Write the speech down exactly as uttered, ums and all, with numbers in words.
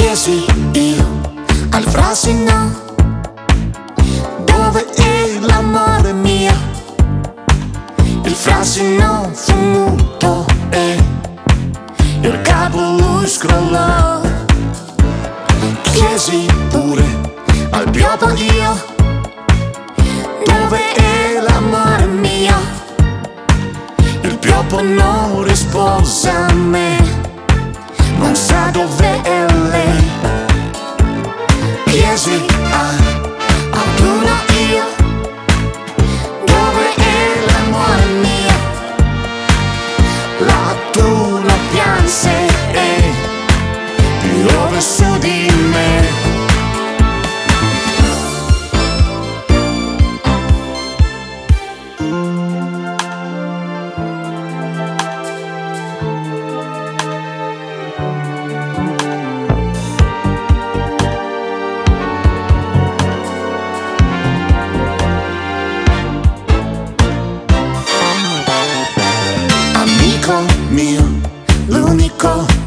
Chiesi io al frasino: dove è l'amore mio? Il frasino fu muto e il capo lui scrollò. Chiesi pure al pioppo io: dove è l'amore mio? Il pioppo non rispose a me, non sa dove è lei. Chiesi a, a Bruno io: dove è l'amore mio? La Bruno pianse e piove su di me. Amico mio, l'unico